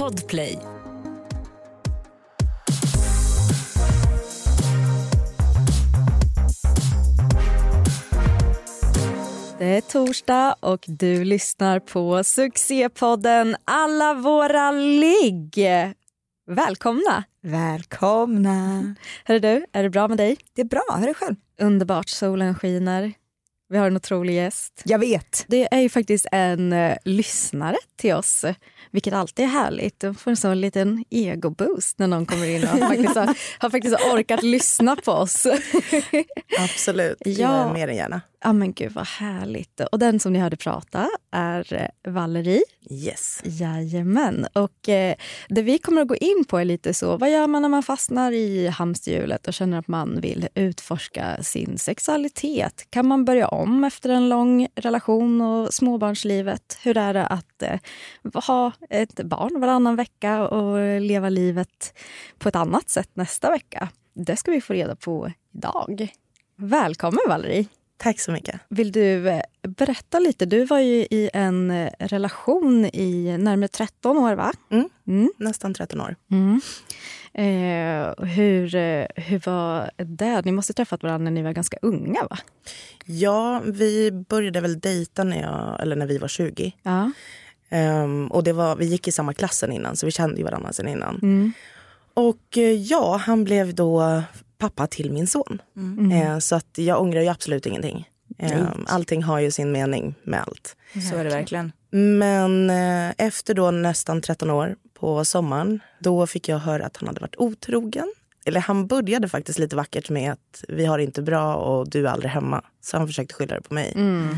Podplay. Det är torsdag och du lyssnar på succépodden Alla våra ligg. Välkomna! Välkomna! Hör du, är det bra med dig? Det är bra, hör det själv. Underbart, solen skiner. Vi har en otrolig gäst. Jag vet. Det är ju faktiskt en lyssnare till oss, vilket alltid är härligt. De får en sån liten ego-boost när någon kommer in och har faktiskt orkat lyssna på oss. Absolut, det Ja. är mer än gärna. Ja men gud vad härligt. Och den som ni hörde prata är Valerie. Yes. Jajamän. Och det vi kommer att gå in på är lite så, vad gör man när man fastnar i hamsterhjulet och känner att man vill utforska sin sexualitet? Kan man börja om efter en lång relation och småbarnslivet? Hur är det att ha ett barn varannan vecka och leva livet på ett annat sätt nästa vecka? Det ska vi få reda på idag. Välkommen Valerie. Tack så mycket. Vill du berätta lite? Du var ju i en relation i närmare 13 år, va? Nästan 13 år. Hur var det? Ni måste ha träffat varandra när ni var ganska unga, va? Ja, vi började väl dejta när vi var 20. Ja. Och vi gick i samma klassen innan, så vi kände ju varandra sedan innan. Och han blev då pappa till min son. Så att jag ångrar ju absolut ingenting. Allting har ju sin mening med allt. Så är det verkligen. Men efter då nästan 13 år på sommaren, då fick jag höra att han hade varit otrogen. Eller han började faktiskt lite vackert med att vi har det inte bra och du är aldrig hemma. Så han försökte skylla det på mig.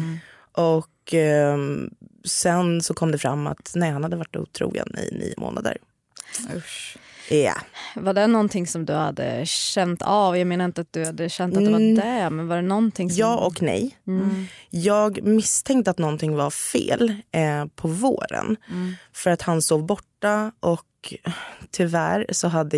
Och sen så kom det fram att nej, han hade varit otrogen i 9 månader. Usch. Ja. Var det någonting som du hade känt av? Jag menar inte att du hade känt att det var det, men var det någonting som... Ja och nej. Jag misstänkte att någonting var fel på våren. För att han sov borta och tyvärr så hade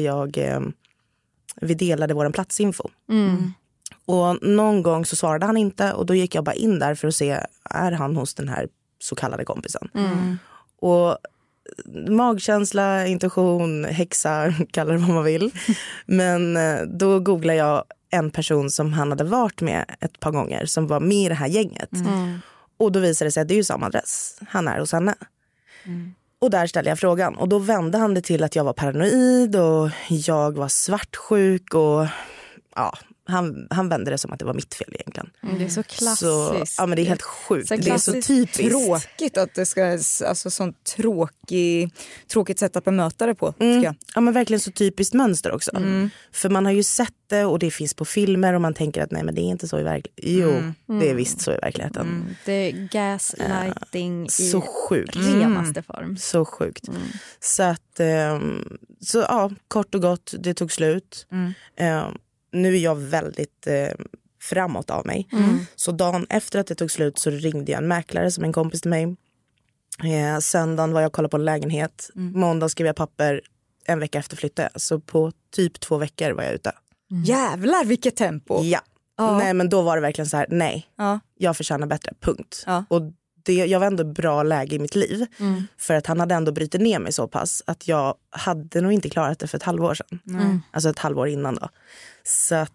vi delade våran platsinfo. Och någon gång så svarade han inte och då gick jag bara in där för att se, är han hos den här så kallade kompisen? Och magkänsla, intuition, häxa, kalla det vad man vill. Men då googlade jag en person som han hade varit med ett par gånger som var med i det här gänget. Och då visade det sig att det är ju samma adress. Han är hos henne. Och där ställde jag frågan. Och då vände han det till att jag var paranoid och jag var svartsjuk och ja... Han vände det som att det var mitt fel egentligen. Det är så klassiskt. Så, ja, men det är helt sjukt. Så det är så typiskt. Tråkigt att det ska, alltså sånt tråkigt sätt att bemöta det på, tycker jag. Ja, men verkligen så typiskt mönster också. För man har ju sett det och det finns på filmer och man tänker att nej, men det är inte så i verkligheten. Jo, det är visst så i verkligheten. Det är gaslighting så sjukt. i renaste form. Så sjukt. Så att, så ja, kort och gott, det tog slut. Nu är jag väldigt framåt av mig. Så dagen efter att det tog slut så ringde jag en mäklare som en kompis till mig. Söndagen var jag och kollade på en lägenhet. Måndag skrev jag papper. En vecka efter flyttade jag. Så på typ 2 veckor var jag ute. Jävlar vilket tempo. Ja. Nej, men då var det verkligen så här, nej. Jag förtjänar bättre, punkt. Och jag var ändå bra läge i mitt liv. För att han hade ändå brytit ner mig så pass att jag hade nog inte klarat det för ett halvår sedan. Alltså ett halvår innan då. Så att,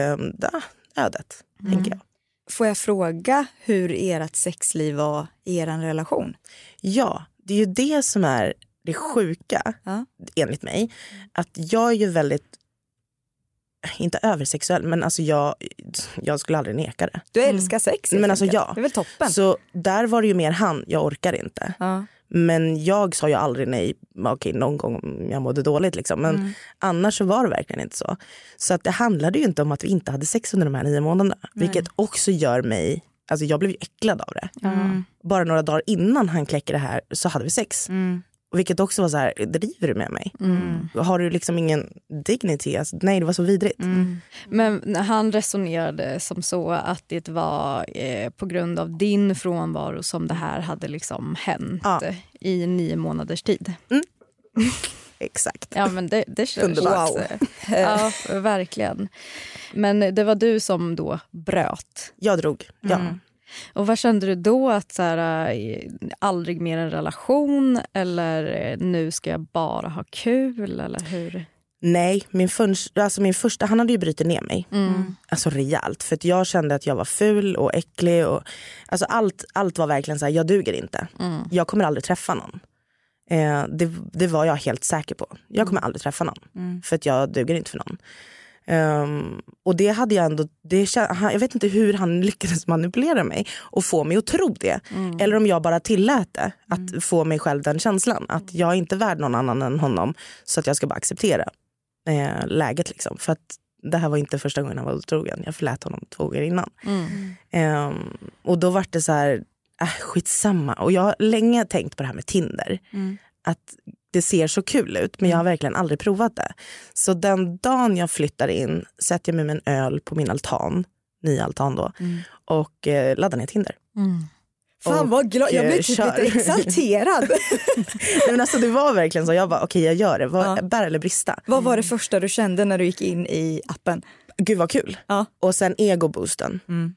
ödet, tänker jag. Får jag fråga hur ert sexliv var i er relation? Ja, det är ju det som är det sjuka, enligt mig. Att jag är ju väldigt, inte översexuell, men alltså jag skulle aldrig neka det. Du älskar sex? Men alltså ja. Det är väl toppen? Så där var det ju mer jag orkar inte. Men jag sa ju aldrig nej. Okej, någon gång jag mådde dåligt liksom. Men annars så var det verkligen inte så. Så att det handlade ju inte om att vi inte hade sex under de här 9 månaderna. Vilket också gör mig... Alltså jag blev ju äcklad av det. Bara några dagar innan han kläcker det här så hade vi sex. Vilket också var så här, driver du med mig? Har du liksom ingen dignity? Alltså, nej, det var så vidrigt. Men han resonerade som så att det var på grund av din frånvaro som det här hade liksom hänt i 9 månaders tid. Exakt. Ja, men det känns underbart. Wow. Ja, verkligen. Men det var du som då bröt. Jag drog, ja. Och vad kände du då? Att så här, aldrig mer en relation? Eller nu ska jag bara ha kul? Eller hur? Nej, min första, han hade ju brutit ner mig. Alltså rejält. För att jag kände att jag var ful och äcklig. Och, alltså allt var verkligen så här, jag duger inte. Jag kommer aldrig träffa någon. Det var jag helt säker på. Jag kommer aldrig träffa någon. För att jag duger inte för någon. Och det hade jag ändå, jag vet inte hur han lyckades manipulera mig och få mig att tro det. Eller om jag bara tillät det, att få mig själv den känslan. Att jag är inte värd någon annan än honom. Så att jag ska bara acceptera läget liksom. För att det här var inte första gången han var otrogen. Jag förlät honom 2 gånger innan. Och då var det så här, skitsamma. Och jag har länge tänkt på det här med Tinder. Att det ser så kul ut, men jag har verkligen aldrig provat det. Så den dagen jag flyttar in sätter jag mig med en öl på min altan, ny altan då, och laddar ner Tinder. Fan vad glad, jag blir typ lite exalterad. Nej, men alltså, det var verkligen så, jag bara okej, jag gör det, bär eller brista. Vad var det första du kände när du gick in i appen? Gud vad kul. Och sen egoboosten.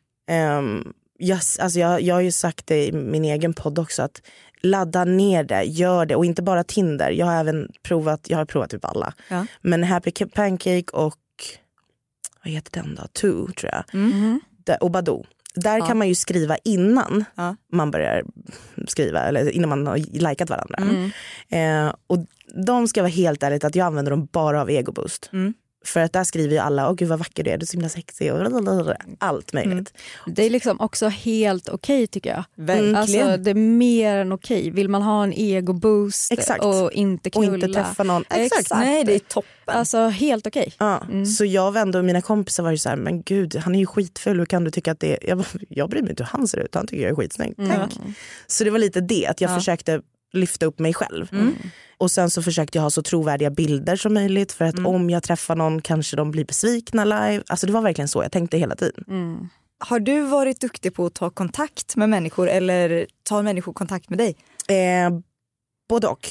Jag har ju sagt det i min egen podd också, att ladda ner det, gör det. Och inte bara Tinder, jag har även provat, typ alla. Men Happy Pancake och vad heter den då? Two tror jag. Och Badoo. Där kan man ju skriva innan man börjar skriva, eller innan man har likat varandra. Och de ska vara helt ärligt att jag använder dem bara av egoboost. För att där skriver ju alla, gud vad vacker du är så himla sexig och allt möjligt. Det är liksom också helt okej tycker jag. Verkligen. Alltså det är mer än okej. Vill man ha en egoboost och inte knulla. Och inte träffa någon. Exakt. Nej, det är toppen. Alltså helt okej. Så jag vände och mina kompisar var ju så här, men gud, han är ju skitfull, hur kan du tycka att det är... Jag bryr mig inte hur han ser ut, han tycker jag är skitsnygg. Tack. Så det var lite det, att jag försökte lyfta upp mig själv. Och sen så försökte jag ha så trovärdiga bilder som möjligt, för att om jag träffar någon kanske de blir besvikna live. Alltså det var verkligen så jag tänkte hela tiden. Har du varit duktig på att ta kontakt med människor, eller tar människor kontakt med dig? Både och.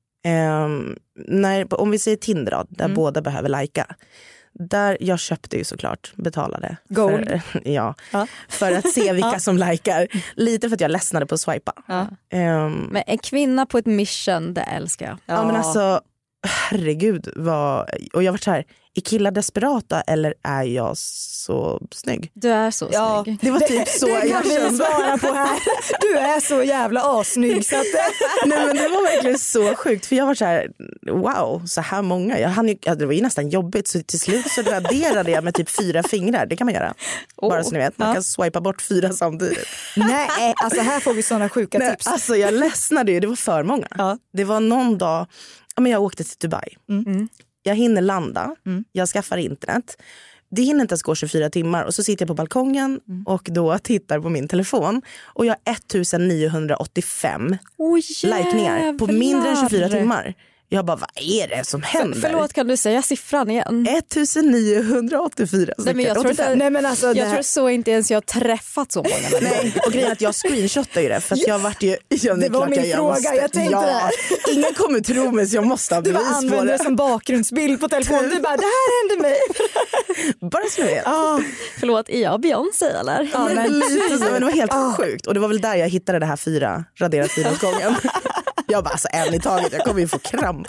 Om vi säger Tinder då, där båda behöver lajka. Där jag köpte ju såklart, betalade. Gold. För att se vilka som likar. Lite för att jag ledsnade på att swipa. Men en kvinna på ett mission, det älskar jag. Ja men alltså, herregud. Och jag var så här, är killar desperata eller är jag så snygg? Du är så snygg. Det var typ så det jag kan vi svara på här. Du är så jävla assnygg så att... Nej men det var verkligen så sjukt, för jag var så här, wow, så här många. Det var ju nästan jobbigt, så till slut så raderade jag med typ 4 fingrar. Det kan man göra. Bara så ni vet, man kan swipa bort 4 samtidigt. Nej, alltså här får vi såna sjuka tips. Alltså jag ledsnade ju, det var för många. Det var någon dag, men jag åkte till Dubai. Jag hinner landa, jag skaffar internet. Det hinner inte ens gå 24 timmar. Och så sitter jag på balkongen och då tittar på min telefon. Och jag har 1985 likningar på mindre än 24 timmar. Jag bara, vad är det som händer? Förlåt, kan du säga siffran igen? 1984. Nej, men jag tror tror så inte ens jag har träffat så många. Nej, och grejen är att jag screenshotade ju det. För att jag vart ju... det var min fråga, jag tänkte det. Ingen kommer tro mig, så jag måste ha bevis på det. Du använde det som bakgrundsbild på telefonen. Du bara, det här hände mig. Bara så vet. Förlåt, är jag Beyoncé eller? Ja, men det var helt sjukt. Och det var väl där jag hittade det här raderat 4 gången. Jag bara, alltså en i taget, jag kommer ju få kramp.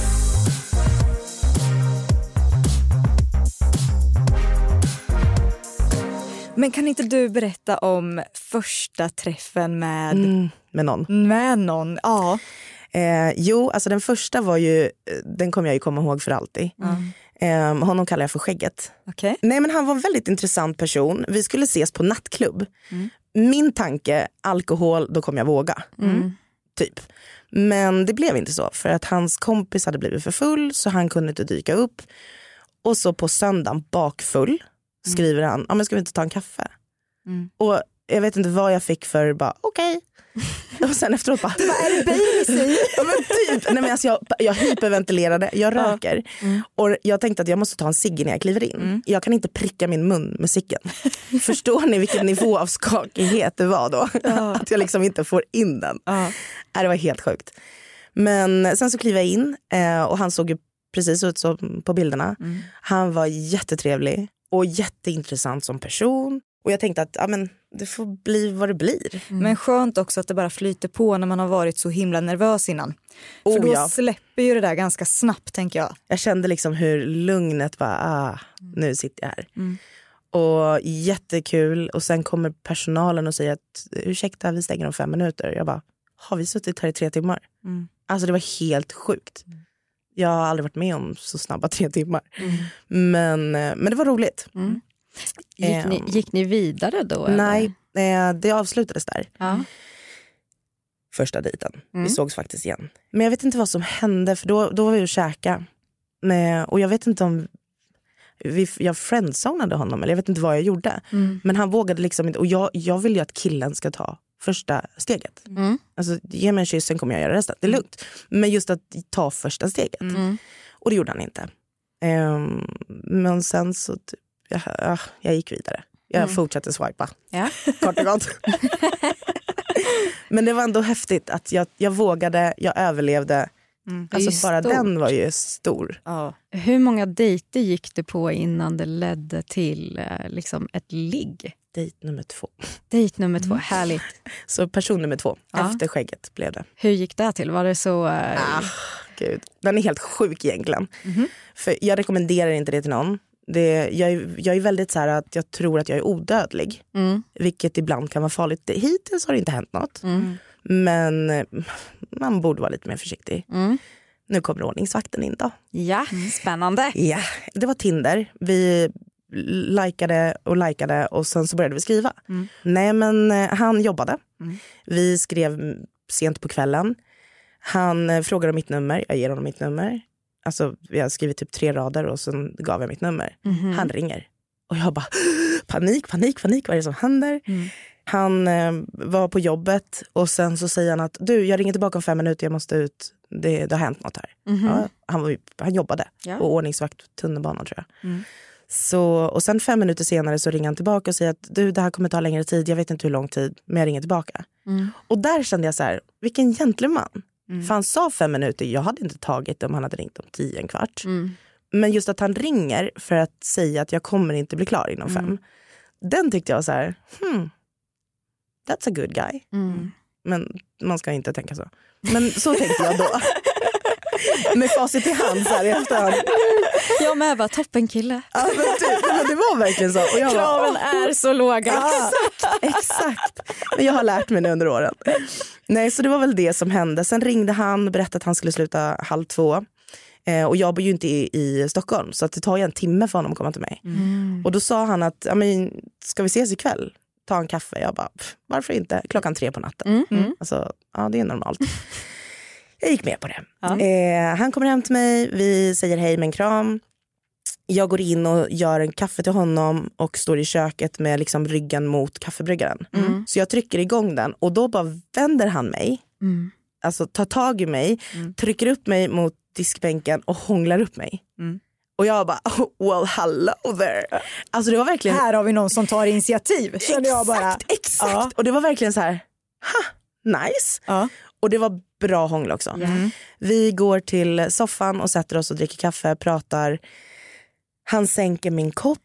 Men kan inte du berätta om första träffen med någon? Med någon, ja. Jo, alltså den första var ju, den kommer jag ju komma ihåg för alltid. Honom kallar jag för Skägget. Okay. Nej, men han var en väldigt intressant person. Vi skulle ses på nattklubb. Min tanke, alkohol, då kommer jag våga. Typ. Men det blev inte så, för att hans kompis hade blivit för full, så han kunde inte dyka upp. Och så på söndagen, bakfull, skriver han, men ska vi inte ta en kaffe? Och jag vet inte vad jag fick för, bara okej. Och sen efteråt bara, vad är det baby? Ja men typ, nej men alltså jag hyperventilerade, jag röker. Och jag tänkte att jag måste ta en cigg när jag kliver in. Jag kan inte pricka min mun med ciggen. Förstår ni vilken nivå av skakighet det var då? Att jag liksom inte får in den. Det var helt sjukt. Men sen så kliver jag in och han såg ju precis ut som på bilderna. Han var jättetrevlig och jätteintressant som person. Och jag tänkte att det får bli vad det blir. Men skönt också att det bara flyter på när man har varit så himla nervös innan. För då släpper ju det där ganska snabbt, tänker jag. Jag kände liksom hur lugnet bara, nu sitter jag här. Och jättekul. Och sen kommer personalen och säger att ursäkta, vi stänger om 5 minuter. Jag bara, har vi suttit här i 3 timmar? Alltså det var helt sjukt. Jag har aldrig varit med om så snabba 3 timmar. Men det var roligt. Gick ni vidare då? Nej, det avslutades där. Ja. Första dejten. Vi sågs faktiskt igen. Men jag vet inte vad som hände, för då var vi och käka. Och jag vet inte om jag friendzonade honom, eller jag vet inte vad jag gjorde. Men han vågade liksom inte. Och jag vill ju att killen ska ta första steget. Alltså ge mig en kyss, sen kommer jag göra resten. Det är lugnt. Men just att ta första steget. Och det gjorde han inte. Men sen så typ, jag gick vidare. Jag fortsatte swipa. Ja. Kort och gott. Men det var ändå häftigt att jag vågade, jag överlevde. Alltså bara den var ju stor. Ja. Hur många dejter gick du på innan det ledde till liksom ett ligg? Dejt nummer 2. Dejt nummer 2, härligt. Så person nummer 2, efter skägget blev det. Hur gick det till? Var det så... Gud. Den är helt sjuk egentligen. För jag rekommenderar inte det till någon. Jag är väldigt så här att jag tror att jag är odödlig. Vilket ibland kan vara farligt. Hittills har det inte hänt något. Men man borde vara lite mer försiktig. Nu kommer ordningsvakten in då. Ja, spännande. Ja, det var Tinder. Vi likade och sen så började vi skriva. Nej, men han jobbade. Vi skrev sent på kvällen. Han frågade om mitt nummer. Jag ger honom mitt nummer. Alltså vi har skrivit typ 3 rader och sen gav jag mitt nummer. Han ringer. Och jag bara panik, vad är det som händer? Han var på jobbet och sen så säger han att du, jag ringer tillbaka om 5 minuter, jag måste ut. Det har hänt något här. Ja, han jobbade på ordningsvakt tunnelbanan, tror jag. Så, och sen 5 minuter senare så ringer han tillbaka och säger att du, det här kommer ta längre tid, jag vet inte hur lång tid, men jag ringer tillbaka. Och där kände jag så här, vilken gentleman. För han sa 5 minuter, jag hade inte tagit det om han hade ringt om 10, en kvart. Men just att han ringer för att säga att jag kommer inte bli klar inom 5. Den tyckte jag var så här, that's a good guy. Men man ska inte tänka så. Men så tänkte jag då. Med facit i hand så här i efterhand. Jag med, bara toppen kille. Ja, men det var verkligen så. Och jag kraven är så låga. Exakt. Men jag har lärt mig nu under åren. Nej, så det var väl det som hände. Sen ringde han och berättade att han skulle sluta 1:30. Och jag bor ju inte i Stockholm, så att det tar ju 1 timme för honom att komma till mig. Och då sa han att, ska vi ses ikväll? Ta en kaffe. Jag bara, varför inte? 3:00 på natten. Alltså, ja, det är normalt. Jag gick med på det. Han kommer hem till mig, vi säger hej med en kram. Jag går in och gör en kaffe till honom och står i köket med liksom ryggen mot kaffebryggaren. Så jag trycker igång den och då bara vänder han mig. Alltså tar tag i mig, trycker upp mig mot diskbänken och hånglar upp mig. Och jag bara, well, hello there. Alltså det var verkligen... Här har vi någon som tar initiativ. Exakt. Ja. Och det var verkligen så här, nice. Ja. Och det var bra hångel också. Vi går till soffan och sätter oss och dricker kaffe, pratar. Han sänker min kopp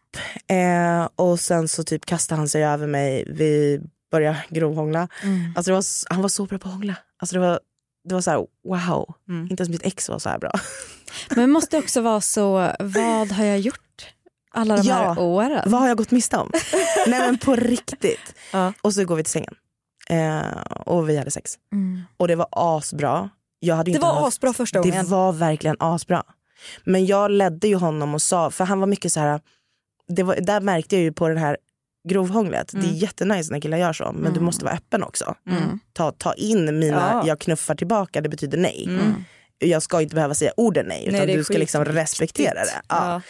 och sen så typ kastar han sig över mig. Vi börjar grovhångla. Alltså han var så bra på att hångla. Alltså det var så här, wow. Inte ens mitt ex var så här bra. Men det måste också vara så, vad har jag gjort alla de här åren? Vad har jag gått miste om? Nej, men på riktigt. Och så går vi till sängen. Och vi hade sex. Och det var asbra. Det var asbra första gången. Det var verkligen asbra. Men jag ledde ju honom och sa, för han var mycket så här, där märkte jag ju på den här grovhånglet. Det är jättenice när killar gör så, men du måste vara öppen också. Ta in mina, jag knuffar tillbaka, det betyder nej. Jag ska inte behöva säga orden nej, utan du ska liksom respektera det.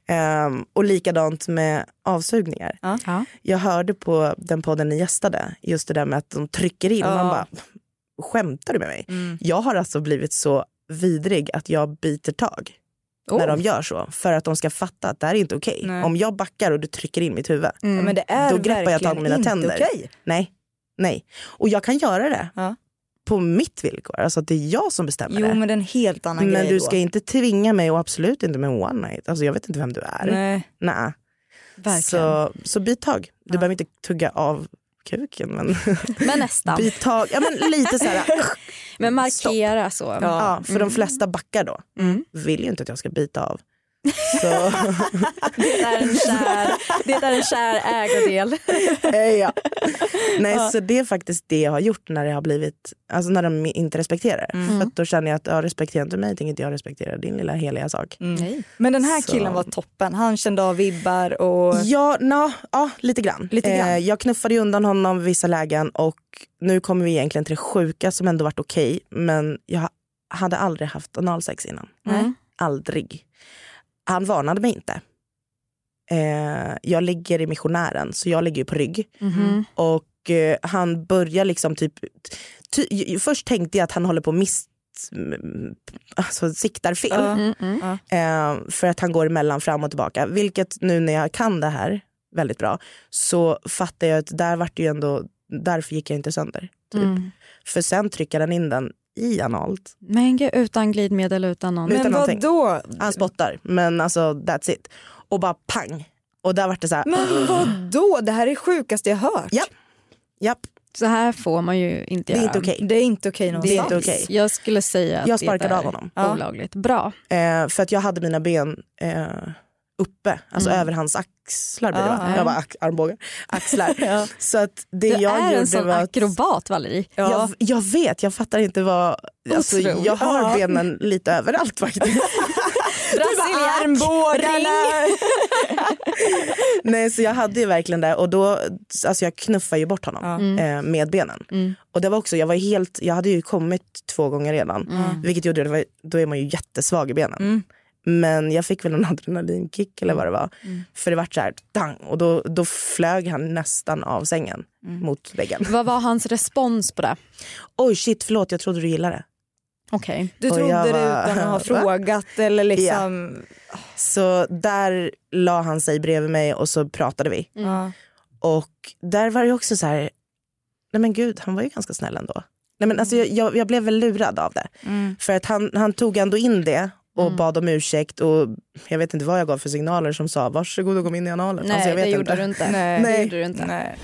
Och likadant med avsugningar. Jag hörde på den podden ni gästade just det där med att de trycker in. Man bara, skämtar du med mig? Jag har alltså blivit så vidrig att jag biter tag när de gör så, för att de ska fatta att det här är inte okej. Om jag backar och du trycker in mitt huvud, men det är då greppar jag tag med mina tänder. Okay. Nej. Och jag kan göra det på mitt villkor. Alltså att det är jag som bestämmer det. Men det är en helt annan grej. Men du ska inte tvinga mig, och absolut inte med one night. Alltså jag vet inte vem du är. Nej. Så bit tag. Du behöver inte tugga av kuken. Men nästan. bit tag, ja men lite så här. Men markera så. Ja, för de flesta backar då. Vill ju inte att jag ska bita av. Så. Det är en kär ägodel. Ja. Nej, så det är faktiskt det jag har gjort när det har blivit, alltså när de inte respekterar. För att då känner jag att jag respekterar inte mig, tänker inte jag respektera din lilla heliga sak. Men den här killen var toppen. Han kände av vibbar och... Ja, lite grann. Jag knuffade ju undan honom vissa lägen och nu kommer vi egentligen till det sjuka som ändå varit okej. Men jag hade aldrig haft analsex innan. Aldrig. Han varnade mig inte. Jag ligger i missionären, så jag ligger ju på rygg. Och han börjar liksom först tänkte jag att han håller på siktar fel. För att han går emellan fram och tillbaka. Vilket nu när jag kan det här väldigt bra, så fattar jag att där vart det ju ändå, därför gick jag inte sönder. Typ. För sen trycker han in den i analt. Men gud, utan glidmedel, utan någonting. Men vad då? Han spottar, men alltså that's it. Och bara pang. Och där var det så här. Men vad då? Det här är det sjukaste jag hört. Japp. Så här får man ju inte göra. Det är inte okej. Det är inte okej någonstans. Det är inte okej. Jag skulle säga att jag sparkade det är av honom. olagligt. Bra. För att jag hade mina ben uppe, alltså över hans axlar blir det, va? Jag bara armbågar, axlar. Så att det du jag är gjorde en sån var akrobat, Valerie. Jag vet, jag fattar inte vad, alltså, jag har benen lite överallt faktiskt. Armbågarna. Nej, så jag hade ju verkligen det, och då, alltså jag knuffade ju bort honom med benen. Och det var också, jag hade ju kommit 2 gånger redan, vilket gjorde då är man ju jättesvag i benen. Men jag fick väl en adrenalinkick eller vad det var. För det var så här, dang, och då flög han nästan av sängen mot väggen. Vad var hans respons på det? Oj shit, förlåt, jag trodde du gillade det. Okej. Du trodde det utan att ha frågat eller liksom... Ja. Så där la han sig bredvid mig och så pratade vi. Och där var det också så här, nej men gud, han var ju ganska snäll ändå. Nej men alltså jag blev väl lurad av det. För att han tog ändå in det och bad om ursäkt, och jag vet inte vad jag gav för signaler som sa varsågod och kom in i analen. Nej, alltså, jag vet det gjorde inte. du inte. Nej. Det gjorde du inte. Nej.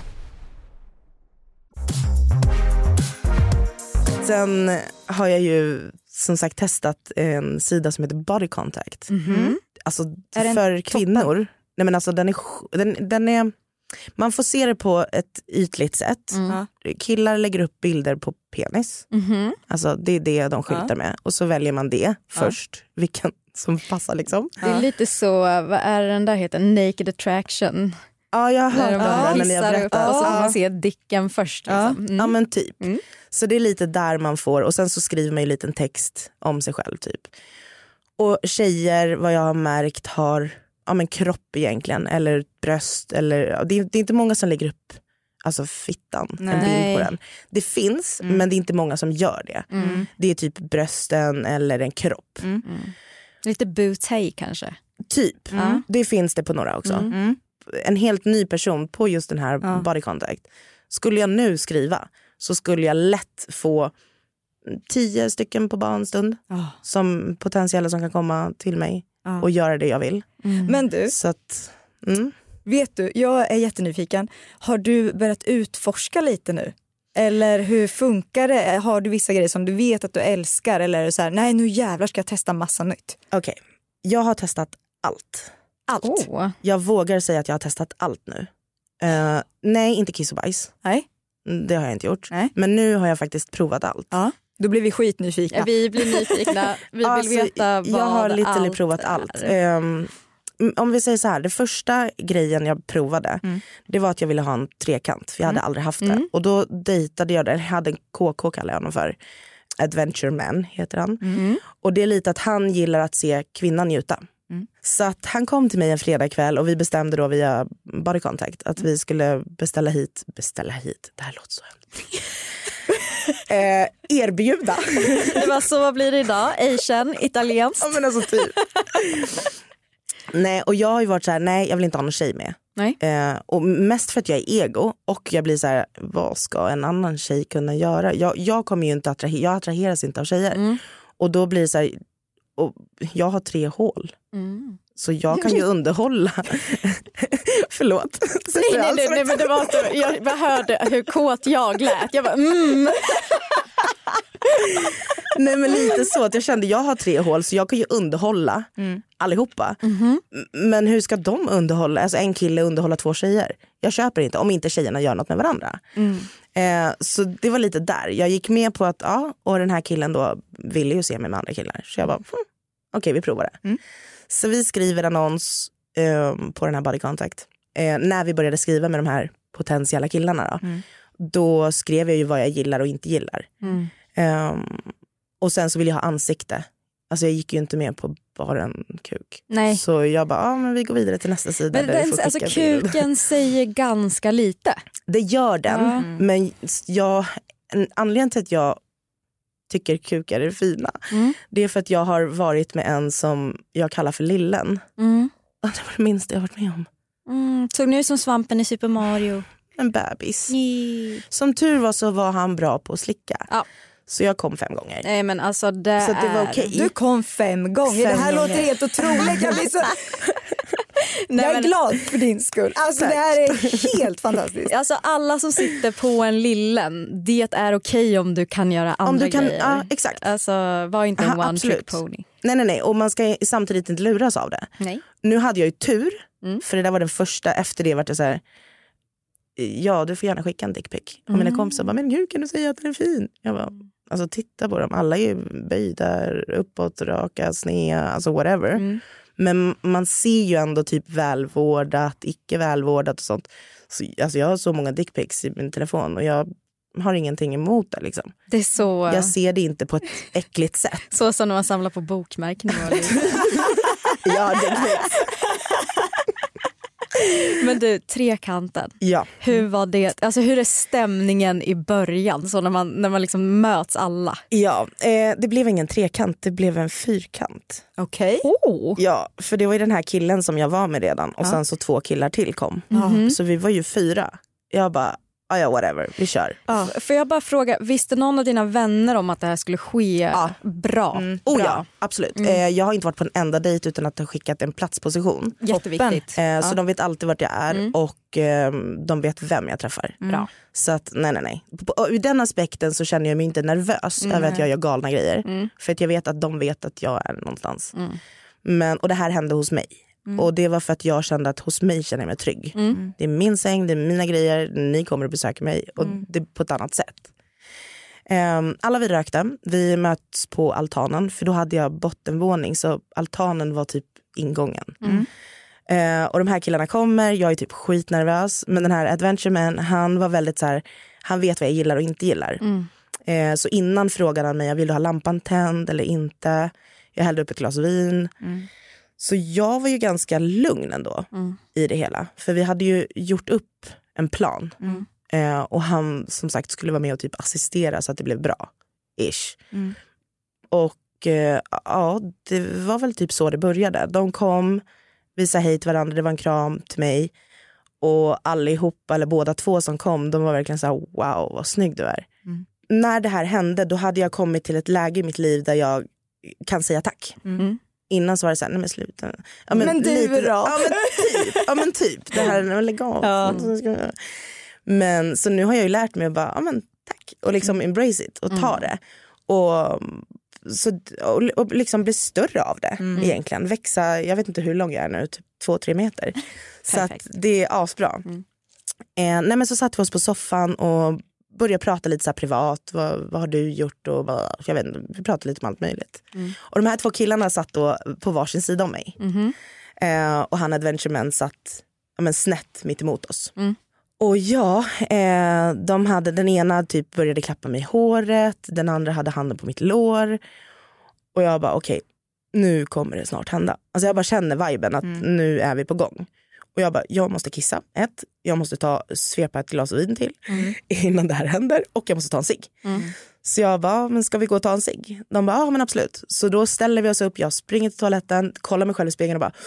Sen har jag ju som sagt testat en sida som heter Body Contact. Alltså för kvinnor. Nej men alltså den är man får se det på ett ytligt sätt. Killar lägger upp bilder på penis. Alltså det är det de skyltar med. Och så väljer man det först. Vilken som passar liksom. Det är lite så, vad är den där heter? Naked Attraction. Ja, jag har hört om det när jag berättar. Och så får man se dicken först. Liksom. Ja men typ. Så det är lite där man får. Och sen så skriver man ju en liten text om sig själv typ. Och tjejer, vad jag har märkt, har kropp egentligen. Eller bröst. Eller, det är inte många som lägger upp alltså fittan. En bild på den. Det finns, men det är inte många som gör det. Det är typ brösten eller en kropp. Lite bootay kanske. Typ. Det finns det på några också. En helt ny person på just den här Body Contact. Skulle jag nu skriva så skulle jag lätt få 10 stycken på barnstund som potentiella som kan komma till mig och göra det jag vill. Men du, så att, vet du, jag är jättenyfiken. Har du börjat utforska lite nu? Eller hur funkar det? Har du vissa grejer som du vet att du älskar? Eller är det så här, nej nu jävlar ska jag testa massa nytt? Okej, jag har testat allt. Allt. Jag vågar säga att jag har testat allt nu. Nej, inte kiss och bajs. Nej. Det har jag inte gjort. Nej. Men nu har jag faktiskt provat allt. Ja, då blir vi skitnyfikna. Ja, vi blir nyfikna. Vi vill veta vad jag har literally allt provat allt. Om vi säger så här, det första grejen jag provade, det var att jag ville ha en trekant. För jag hade aldrig haft det. Och då dejtade jag det. Jag hade en KK, kallar jag honom för. Adventure Man heter han. Och det är lite att han gillar att se kvinnan njuta. Så att han kom till mig en fredagkväll och vi bestämde då via Body Contact att vi skulle beställa hit, det här låter så hemskt. Erbjuda. Det var så, vad blir det idag? Asian, italienskt. Ja men alltså typ. Nej, och jag har ju varit så här, nej jag vill inte ha någon tjej med. Nej. Och mest för att jag är ego och jag blir så här, vad ska en annan tjej kunna göra? Jag kommer ju inte jag attraheras inte av tjejer. Och då blir det så här, och jag har 3 hål. Så jag kan ju underhålla. Förlåt. Nej, men det var inte, jag bara hörde hur kåt jag lät. Jag bara Nej, men lite så att jag kände jag har 3 hål så jag kan ju underhålla allihopa. Men hur ska de underhålla? Alltså en kille underhålla 2 tjejer. Jag köper inte om inte tjejerna gör något med varandra. Så det var lite där. Jag gick med på att och den här killen då ville ju se mig med andra killar. Så jag bara, okej, vi provar det. Så vi skriver annons på den här Body Contact. När vi började skriva med de här potentiella killarna då skrev jag ju vad jag gillar och inte gillar. Och sen så vill jag ha ansikte. Alltså jag gick ju inte med på bara en kuk. Nej. Så jag bara, men vi går vidare till nästa sida. Men alltså kuken säger ganska lite. Det gör den. Men anledningen till att jag tycker kukar är fina. Det är för att jag har varit med en som jag kallar för lillen. Det var det minsta jag varit med om. Såg nu som svampen i Super Mario. En bebis. Som tur var så var han bra på att slicka. Ja. Så jag kom 5 gånger. Nej, men alltså så det var okej. Du kom 5 gånger. Det här låter helt otroligt. Jag blir så... jag är glad för din skull. Alltså det här är helt fantastiskt. Alltså alla som sitter på en lillen, det är okej om du kan göra andra grejer. Ja, exakt. Alltså var inte en one trick pony. Nej. Och man ska samtidigt inte luras av det. Nej. Nu hade jag ju tur. För det där var den första. Efter det var det så här. Ja, du får gärna skicka en dickpic. Och mina kompisar bara, men gud kan du säga att den är fin? Jag bara, alltså titta på dem. Alla är ju böjda, uppåt, raka, snea, alltså whatever. Men man ser ju ändå typ välvårdat, icke välvårdat och sånt. Så, alltså jag har så många dickpics i min telefon och jag har ingenting emot det liksom. Det är så... Jag ser det inte på ett äckligt sätt. Så som när man samlar på bokmärken. Ja, dickpics. Men du, trekanten. Ja. Hur var det? Alltså hur är stämningen i början så när man liksom möts alla? Ja, det blev ingen trekant, det blev en fyrkant. Okej. Ja, för det var ju den här killen som jag var med redan och sen så 2 killar till kom. Så vi var ju 4. Jag bara, ja whatever, vi kör. Får jag bara fråga, visste någon av dina vänner om att det här skulle ske bra? Oh ja, absolut. Jag har inte varit på en enda dejt utan att ha skickat en platsposition. Jätteviktigt. Så de vet alltid vart jag är och de vet vem jag träffar. Bra. Så att nej. Ur den aspekten så känner jag mig inte nervös över att jag gör galna grejer. För att jag vet att de vet att jag är någonstans. Och det här hände hos mig. Och det var för att jag kände att hos mig känner jag mig trygg. Det är min säng, det är mina grejer. Ni kommer att besöka mig. Och det är på ett annat sätt. Alla vi rökte. Vi möts på altanen. För då hade jag bottenvåning. Så altanen var typ ingången. Och de här killarna kommer. Jag är typ skitnervös. Men den här Adventure Man, han var väldigt så här. Han vet vad jag gillar och inte gillar. Så innan frågade han mig, vill du ha lampan tänd eller inte? Jag hällde upp ett glas vin. Så jag var ju ganska lugn ändå i det hela. För vi hade ju gjort upp en plan. Och han som sagt skulle vara med och typ assistera så att det blev bra. Ish. Och ja, det var väl typ så det började. De kom, vi sa hej till varandra, det var en kram till mig. Och allihopa, eller båda 2 som kom, de var verkligen så här, wow vad snygg du är. När det här hände, då hade jag kommit till ett läge i mitt liv där jag kan säga tack. Innan så var det så här, nej men sluta. Ja, men du är bra. Ja men typ. Det här är legal. Men så nu har jag ju lärt mig att bara, ja men tack. Och liksom embrace it och ta det. Och liksom bli större av det egentligen. Växa, jag vet inte hur lång jag är nu, typ 2-3 meter. Så att det är asbra. Nej men så satt vi oss på soffan och började prata lite så här privat. Vad har du gjort? Och jag vet inte, vi pratade lite om allt möjligt. Och de här 2 killarna satt då på varsin sida om mig. Och han Adventure Man satt snett mitt emot oss. Och ja, de hade, den ena typ började klappa mig i håret. Den andra hade handen på mitt lår. Och jag bara okej, nu kommer det snart hända. Alltså jag bara känner viben att nu är vi på gång. Och jag bara, jag måste kissa. Jag måste svepa ett glas vin till innan det här händer. Och jag måste ta en cigg. Så jag bara, men ska vi gå och ta en cigg? De bara, ja men absolut. Så då ställer vi oss upp, jag springer till toaletten, kollar mig själv i spegeln och bara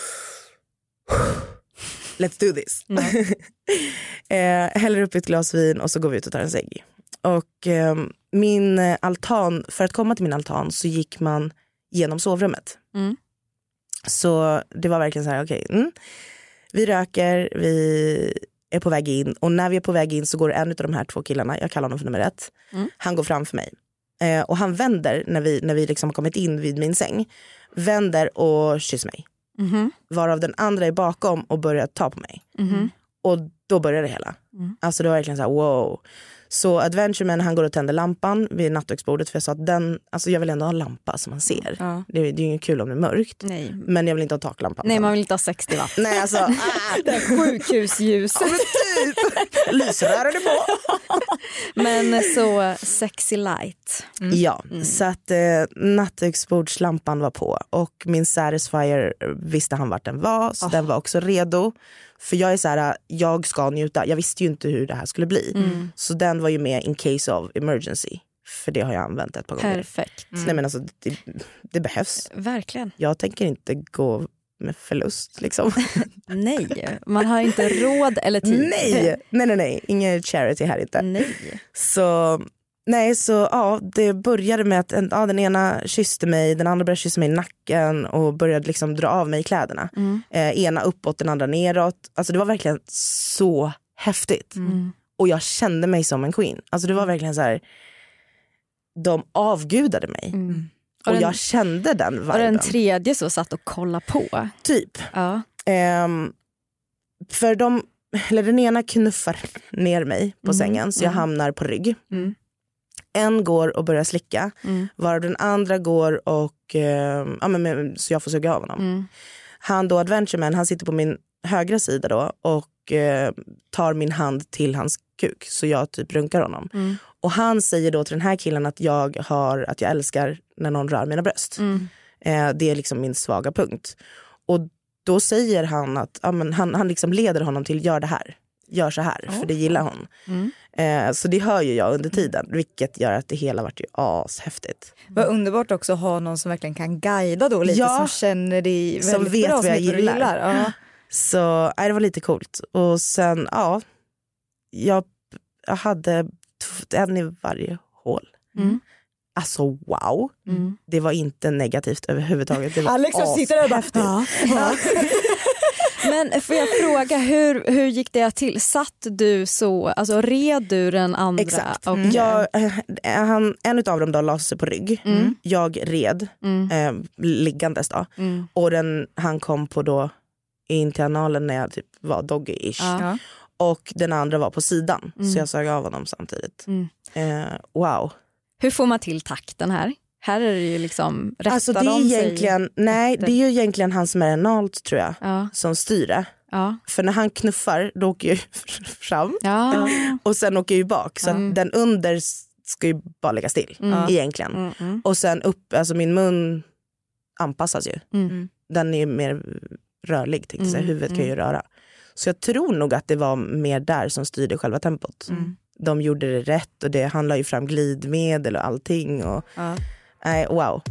let's do this. Häller upp ett glas vin och så går vi ut och tar en cigg. Och min altan, för att komma till min altan så gick man genom sovrummet. Så det var verkligen så här, okej. Vi röker, vi är på väg in. Och när vi är på väg in så går en av de här 2 killarna, jag kallar honom för nummer 1. Han går framför mig. Och han vänder när vi liksom har kommit in vid min säng. Vänder och kysser mig. Varav den andra är bakom och börjar ta på mig. Och då börjar det hela. Alltså det var verkligen så här, wow. Så Adventureman, han går och tänder lampan vid nattduksbordet. För jag sa att jag vill ändå ha lampa som man ser. Det är ju inget kul om det är mörkt. Nej. Men jag vill inte ha taklampan. Nej, man vill inte ha 60 watt. Nej, alltså. Det sjukhusljus. Ja, men typ. Lysrören är på. Men så sexy light. Ja, så att nattduksbordslampan var på. Och min Satisfyer visste han vart den var. Så den var också redo. För jag är så här, jag ska njuta. Jag visste ju inte hur det här skulle bli. Så den var ju med in case of emergency. För det har jag använt ett par gånger. Perfekt. Nej, men alltså, det behövs. Verkligen. Jag tänker inte gå med förlust liksom. Nej, man har inte råd eller tid. Nej. Ingen charity här inte. Nej. Så ja, det började med att den ena kysste mig, den andra började kyssa mig i nacken och började liksom dra av mig kläderna. Ena uppåt, den andra neråt. Alltså det var verkligen så häftigt. Och jag kände mig som en queen. Alltså det var verkligen så här, de avgudade mig. Och jag kände den viben. Och den tredje så satt och kollade på. Typ. Ja. För den ena knuffar ner mig på sängen så jag hamnar på rygg. En går och börjar slicka. Var den andra går och så jag får suga av honom. Han då, Adventureman, han sitter på min högra sida då och tar min hand till hans kuk. Så jag typ runkar honom. Och han säger då till den här killen att jag älskar när någon rör mina bröst. Det är liksom min svaga punkt. Och då säger han att han liksom leder honom till gör så här, för det gillar hon. Så det hör ju jag under tiden, vilket gör att det hela vart ju ashäftigt. Vad underbart också att ha någon som verkligen kan guida då lite, som känner dig väldigt som vet bra, vad jag gillar. Ja. Så det var lite coolt. Och sen, jag hade en i varje hål. Alltså wow. Det var inte negativt överhuvudtaget. Det var Alex sitter där och bara Men får jag fråga, hur gick det till? Satt du så, alltså red du den andra? Exakt. Okay. En utav dem då la sig på rygg. Jag red liggandes då. Och han kom på då in till analen när jag typ var doggy-ish. Och den andra var på sidan. Så jag sög av honom samtidigt. Wow. Hur får man till takten här? Här är det ju liksom, rättar alltså det är egentligen, nej, det är ju egentligen han som är analt tror jag, som styr det. För när han knuffar, då åker jag fram och sen åker jag ju bak. Så att den under ska ju bara lägga still egentligen. Och sen upp, alltså min mun anpassas ju. Den är ju mer rörlig, tänkte jag. Huvudet kan ju röra. Så jag tror nog att det var mer där som styrde själva tempot. De gjorde det rätt och det handlar ju fram glidmedel och allting. Och, wow.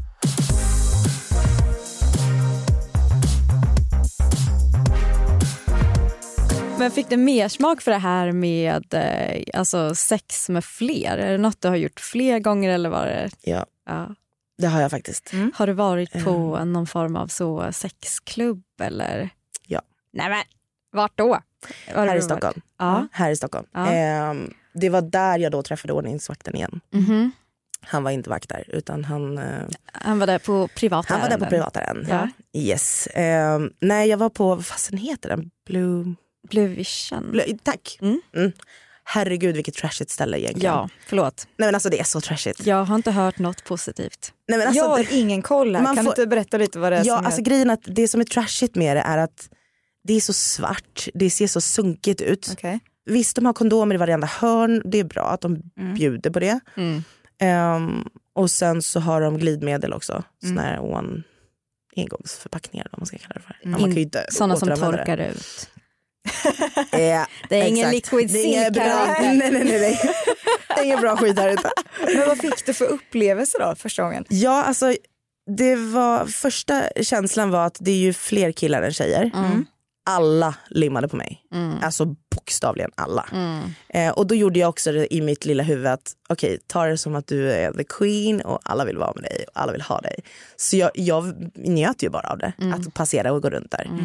Men fick du mer smak för det här med alltså sex med fler? Är det något du har gjort fler gånger eller var det? Ja. Det har jag faktiskt. Har du varit på någon form av så sexklubb eller? Ja. Nej men, vart då? Här i Stockholm. Här i Stockholm. Det var där jag då träffade ordningsvakten igen. Han var inte vakt där utan han var där på privata ärenden. Han var där på privata ärenden. Yes. Nej, jag var på, vad fasen heter den? Blue Vision. Tack. Herregud vilket trashigt ställe egentligen. Ja, förlåt. Nej men alltså det är så trashigt. Jag har inte hört något positivt. Nej, men alltså, jag har ingen koll här. Kan du inte berätta lite vad det är som alltså grejen att det som är trashigt med det är att det är så svart. Det ser så sunkigt ut. Okay. Visst, de har kondomer i varenda hörn. Det är bra att de bjuder på det. Och sen så har de glidmedel också. Såna här engångsförpackningar, vad man ska kalla det för. Man kan ju inte såna som torkar ut. Det är ingen liquid silk här. Nej. Det är ingen bra skit här ute. Men vad fick du för upplevelse då första gången? Ja, alltså det var, första känslan var att det är ju fler killar än tjejer. Alla limmade på mig. Alltså bokstavligen alla. Och då gjorde jag också det i mitt lilla huvud att okej, ta det som att du är the queen och alla vill vara med dig och alla vill ha dig. Så jag njöt ju bara av det. Att passera och gå runt där.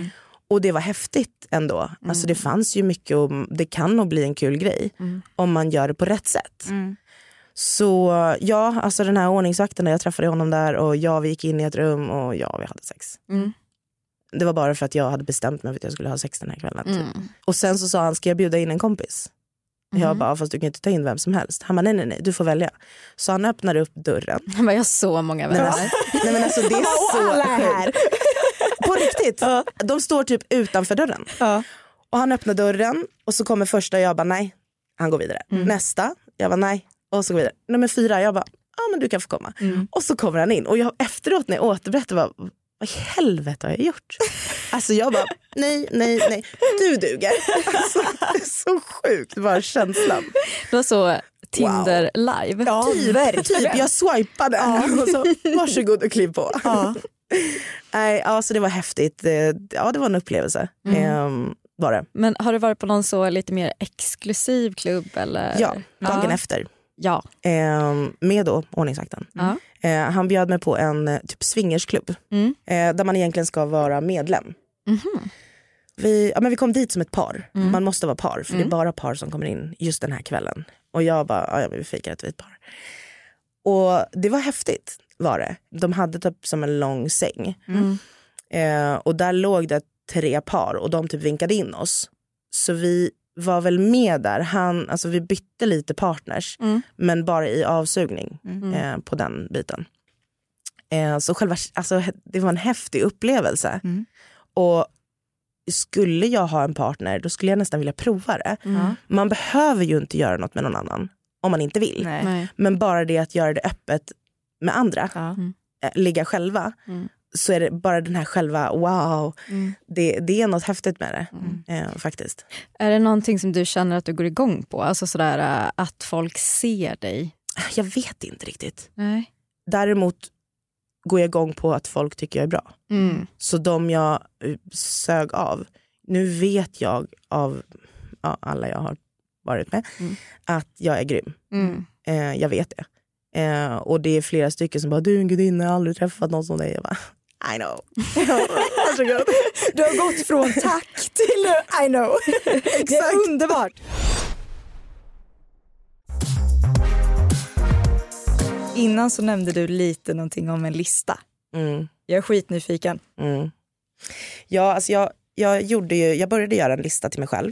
Och det var häftigt ändå. Alltså det fanns ju mycket och det kan nog bli en kul grej om man gör det på rätt sätt. Så ja, alltså den här ordningsvakten där jag träffade honom där och vi gick in i ett rum och vi hade sex. Det var bara för att jag hade bestämt mig för att jag skulle ha sex den här kvällen. Typ. Och sen så sa han, ska jag bjuda in en kompis? Jag bara, fast du kan inte ta in vem som helst. Han bara, nej, du får välja. Så han öppnade upp dörren. Han bara, jag har så många vänner. Nej men alltså det är så alla här. På riktigt. De står typ utanför dörren. Och han öppnar dörren och så kommer första och jag bara, nej. Han går vidare. Nästa, jag bara, nej. Och så går vidare. Nummer 4, jag bara, men du kan få komma. Och så kommer han in. Och jag efteråt när jag återberättade vad i helvete har jag gjort? Alltså jag bara, nej, du duger. Alltså, det är så sjukt, bara känslan. Det var så Tinder live. Ja, Typ, jag swipade och så varsågod och kliv på. Nej, alltså det var häftigt. Ja, det var en upplevelse. Var det. Men har du varit på någon så lite mer exklusiv klubb? Eller? Ja, dagen efter. Ja. Med då ordningsvakten. Han bjöd mig på en typ swingersklubb. Där man egentligen ska vara medlem. Vi kom dit som ett par. Man måste vara par. För det är bara par som kommer in just den här kvällen. Och jag bara, vi fikar ett vit par. Och det var häftigt var det. De hade typ som en lång säng. Och där låg det 3 par. Och de typ vinkade in oss. Så vi var väl med där. Alltså vi bytte lite partners. Men bara i avsugning på den biten. Så själva, alltså, det var en häftig upplevelse. Och skulle jag ha en partner, då skulle jag nästan vilja prova det. Man behöver ju inte göra något med någon annan om man inte vill. Nej. Men bara det att göra det öppet med andra, ligga själva, så är det bara den här själva, wow, det är något häftigt med det, faktiskt. Är det någonting som du känner att du går igång på? Alltså sådär att folk ser dig? Jag vet inte riktigt. Nej. Däremot går jag igång på att folk tycker jag är bra. Så de jag sög av, nu vet jag av alla jag har varit med att jag är grym. Jag vet det. Och det är flera stycken som bara, du är en gudinna, jag har aldrig träffat någon som dig. Jag bara, I know. Varsågod. Du har gått från tack till I know. Det är underbart. Innan så nämnde du lite någonting om en lista. Jag är skitnyfiken. Ja, alltså jag började göra en lista till mig själv.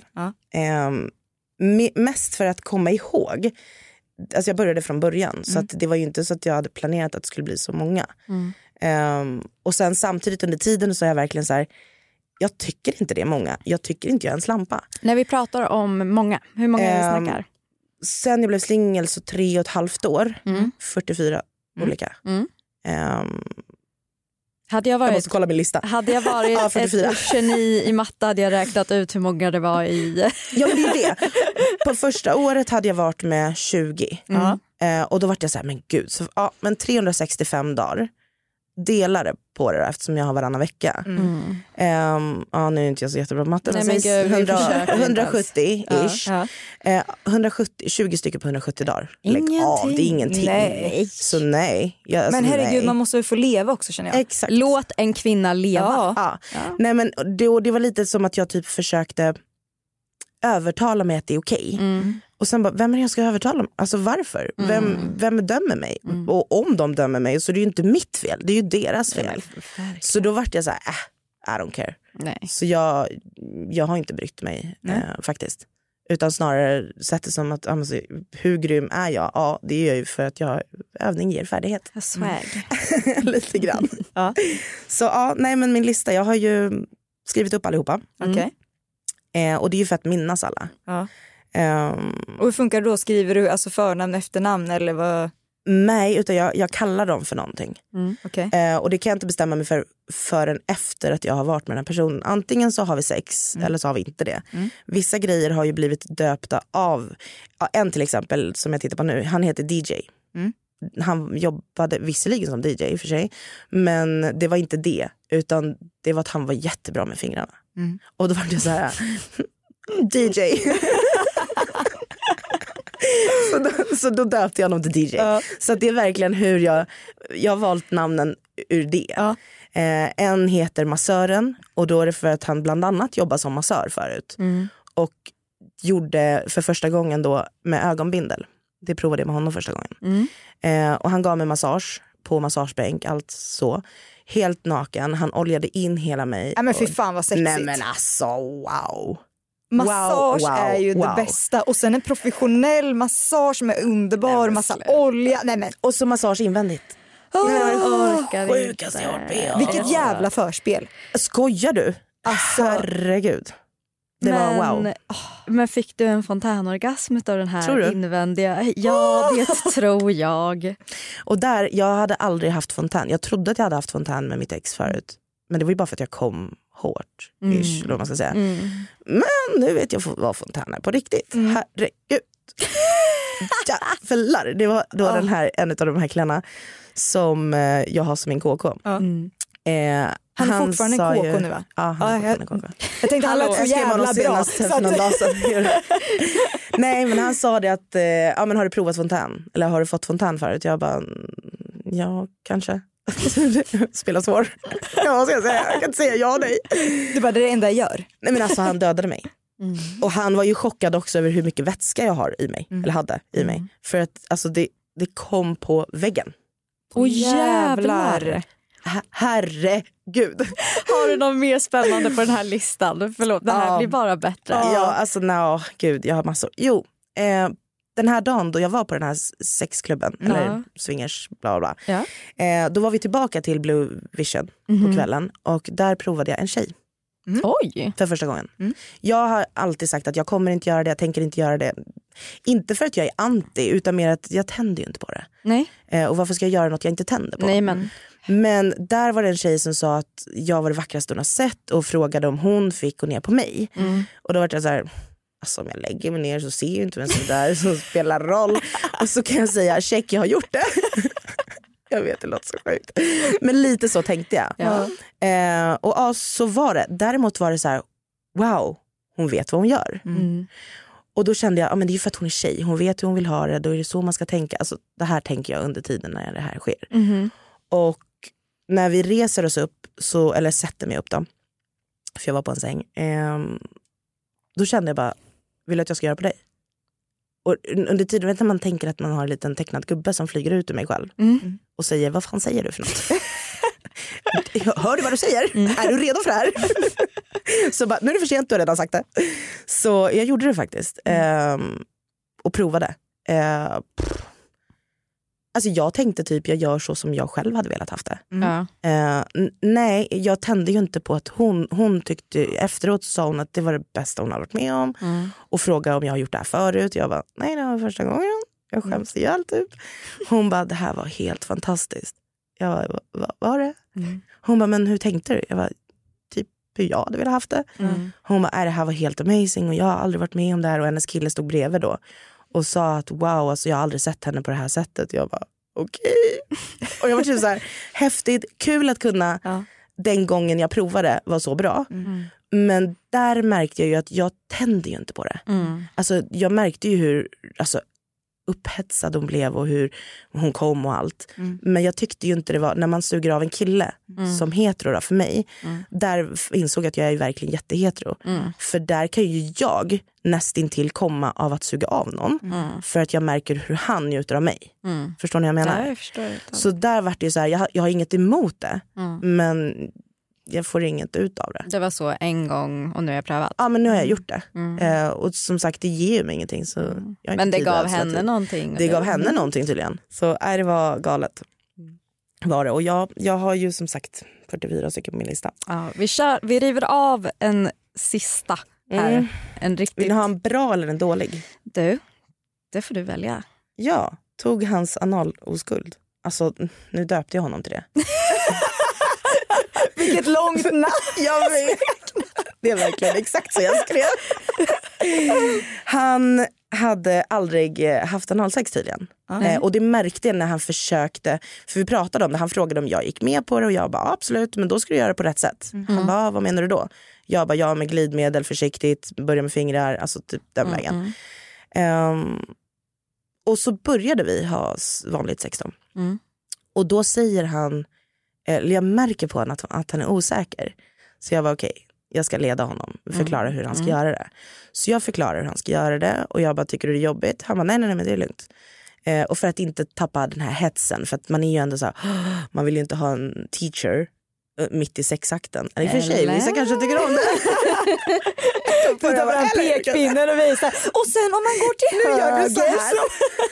Mest för att komma ihåg. Alltså jag började från början. Så att det var ju inte så att jag hade planerat att det skulle bli så många. Och sen samtidigt under tiden så är jag verkligen så här, jag tycker inte det är många. Jag tycker inte jag är en slampa. När vi pratar om många, hur många är vi snackar? Sen jag blev singel så 3,5 år. 44 olika. Jag måste kolla min lista. Hade jag varit ett geni i matte hade jag räknat ut hur många det var i... Ja, men det är det. På första året hade jag varit med 20. Och då var jag så här, men gud. Så, men 365 dagar. Delade på det då, eftersom jag har varannan vecka. Nu är inte jag så jättebra på matte. Nej, men gud, 170-ish. 20 stycken på 170 dagar. Ingenting. Det är ingenting. Nej. Så nej. Men herregud, man måste ju få leva också, känner jag. Exakt. Låt en kvinna leva. Ja. Nej, men det var lite som att jag typ försökte övertala mig att det är okej. Och sen bara, vem är det jag ska övertala? Alltså varför? Vem dömer mig? Och om de dömer mig så är det ju inte mitt fel. Det är ju deras fel. Så då vart jag så här, I don't care. Nej. Så jag har inte brytt mig faktiskt. Utan snarare sett det som att alltså, hur grym är jag? Ja, det är ju för att övning ger färdighet. Swag. Lite grann. Så nej, men min lista, jag har ju skrivit upp allihopa. Okej. Och det är ju för att minnas alla. Och hur funkar det då? Skriver du alltså förnamn, efternamn eller vad? Nej, utan jag kallar dem för någonting. Okay. Och det kan jag inte bestämma mig för förrän efter att jag har varit med den här personen. Antingen så har vi sex eller så har vi inte det. Vissa grejer har ju blivit döpta av en till exempel som jag tittar på nu. Han heter DJ. Han jobbade visserligen som DJ i och för sig. Men det var inte det. Utan det var att han var jättebra med fingrarna. Och då var det så här DJ. Så då döpte jag honom till DJ. Så att det är verkligen hur jag har valt namnen ur det. En heter Massören, och då är det för att han bland annat jobbar som massör förut. Och gjorde för första gången då med ögonbindel. Det provade jag med honom första gången. Och han gav mig massage på massagebänk, allt så. Helt naken, han oljade in hela mig. Nej men fy fan vad sexigt. Nej men alltså, wow. Massage är ju det bästa. Och sen en professionell massage med underbar massa olja. Nej, men. Och så massage invändigt. Sjukaste jag har. Vilket jävla förspel. Skojar du? Alltså, herregud. Det var wow. Men fick du en fontänorgasm av den Tror här du? invändiga? Ja, det tror jag. Och där, jag hade aldrig haft fontän. Jag trodde att jag hade haft fontän med mitt ex förut. Men det var ju bara för att jag kom hårt. Eller vad man ska säga. Men nu vet jag vad fontän är på riktigt. Herregud. Jävlar. Det var då den här, en av de här killarna som jag har som min KK. han är fortfarande en KK nu va? Ja, han är fortfarande en KK. Jag tänkte han lät så jävla bra. För någon dag sedan. Nej, men han sa det att men har du provat fontän? Eller har du fått fontän förut? Jag bara, ja, kanske. Spelar svår. Ja, vad ska jag säga? Jag kan inte säga ja nej. Det var det enda jag gör. Nej, men alltså han dödade mig. Och han var ju chockad också över hur mycket vätska jag har i mig. Eller hade i mig. För att alltså, det kom på väggen. Åh jävlar. Herregud. Har du något mer spännande på den här listan? Förlåt, det här blir bara bättre. Ja, alltså gud, jag har massor. Jo, den här dagen då jag var på den här sexklubben, eller swingers, bla bla bla. Då var vi tillbaka till Blue Vision på kvällen. Och där provade jag en tjej. Oj. För första gången. Jag har alltid sagt att jag kommer inte göra det, jag tänker inte göra det. Inte för att jag är anti, utan mer att jag tänder ju inte på det. Nej. Och varför ska jag göra något jag inte tänder på? Nej, Men där var det en tjej som sa att jag var det vackraste hon har sett och frågade om hon fick gå ner på mig. Och då var det så här, alltså om jag lägger mig ner så ser jag inte vem som är där som spelar roll. Och så kan jag säga, check, jag har gjort det. Jag vet, det låter så sjukt. Men lite så tänkte jag. Och så var det. Däremot var det så här, wow, hon vet vad hon gör. Och då kände jag, men det är ju för att hon är tjej. Hon vet hur hon vill ha det, då är det så man ska tänka. Alltså, det här tänker jag under tiden när det här sker. Och när vi reser oss upp, eller sätter mig upp då, för jag var på en säng, då kände jag bara, vill du att jag ska göra på dig? Och under tiden, vet man tänker att man har en liten tecknad gubbe som flyger ut ur mig själv och säger, vad fan säger du för något? Hör du vad du säger? Är du redo för det här? Så bara, nu är det för sent, du har redan sagt det. Så jag gjorde det faktiskt. Och provade. Alltså jag tänkte typ, jag gör så som jag själv hade velat haft det. Nej, jag tände ju inte på att hon tyckte, efteråt sa hon att det var det bästa hon hade varit med om. Och frågade om jag har gjort det här förut. Jag bara, nej, det var första gången. Jag skäms ihjäl typ. Hon bara, det här var helt fantastiskt. Jag bara, vad var det? Hon bara, men hur tänkte du? Jag bara, typ hur jag hade velat haft det. Hon bara, det här var helt amazing och jag har aldrig varit med om det här. Och hennes kille stod bredvid då och sa att wow, alltså jag har aldrig sett henne på det här sättet. Jag bara, okej. Och jag var typ så här, häftigt, kul att kunna den gången jag provade var så bra. Men där märkte jag ju att jag tände ju inte på det. Alltså jag märkte ju hur upphetsad hon blev och hur hon kom och allt. Men jag tyckte ju inte det var, när man suger av en kille som hetero då, för mig, där insåg jag att jag är verkligen jättehetero. För där kan ju jag nästintill komma av att suga av någon. För att jag märker hur han njuter av mig. Förstår ni vad jag menar? Ja, jag förstår. Så där var det ju så här, jag har inget emot det. Men jag får inget ut av det. Det var så en gång och nu har jag prövat. Ja, men nu har jag gjort det. Och som sagt, det ger ju mig ingenting. Så jag men det gav henne någonting. Det gav henne någonting tydligen. Så det var galet. Var det. Och jag har ju som sagt 44 stycken på min lista. Ja, vi river av en sista här. En riktigt... Vill du ha en bra eller en dålig? Du, det får du välja. Ja, tog hans analoskuld. Alltså, nu döpte jag honom till det. Vilket långt namn. Jag vet. Det är verkligen exakt så jag skrev. Han hade aldrig haft analsex tydligen. Och det märkte jag när han försökte. För vi pratade om det. Han frågade om jag gick med på det. Och jag bara absolut, men då ska du göra det på rätt sätt. Han bara, vad menar du då? Jag bara, ja med glidmedel, försiktigt. Börja med fingrar, alltså typ den vägen. Och så började vi ha vanligt sex då. Och då säger han Jag märker på honom att han är osäker. Så jag var okej, jag ska leda honom. Förklara hur han ska göra det. Så jag förklarar hur han ska göra det. Och jag bara, tycker du det är jobbigt? Han bara, nej men det är lugnt. Och för att inte tappa den här hetsen. För att man är ju ändå så här, man vill ju inte ha en teacher mitt i sexakten. Eller för sig, vissa kanske tycker om det. Du tar fram pekpinnen och visar. Och sen om man går till höger så...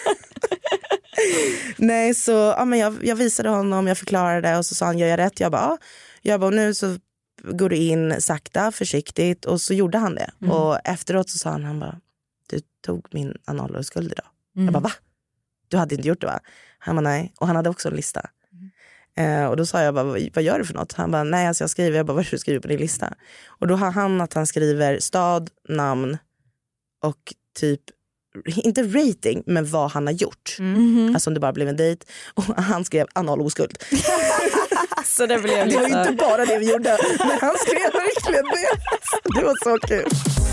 Nej, så ja, men jag visade honom, jag förklarade och så sa han, gör jag rätt? Jag bara, nu så går du in sakta, försiktigt. Och så gjorde han det. Och efteråt så sa han bara, du tog min analskuld idag. Jag bara, va? Du hade inte gjort det va? Han bara, nej. Och han hade också en lista. Och då sa jag bara, vad gör du för något? Han bara, nej alltså jag skriver. Jag bara, vad är det du skriver på din lista? Och då har han skriver stad, namn och typ, inte rating, men vad han har gjort. Alltså om det bara blev en dejt. Och han skrev analoskuld. Så det var ju inte bara det vi gjorde, men han skrev verkligen det. Det var så kul.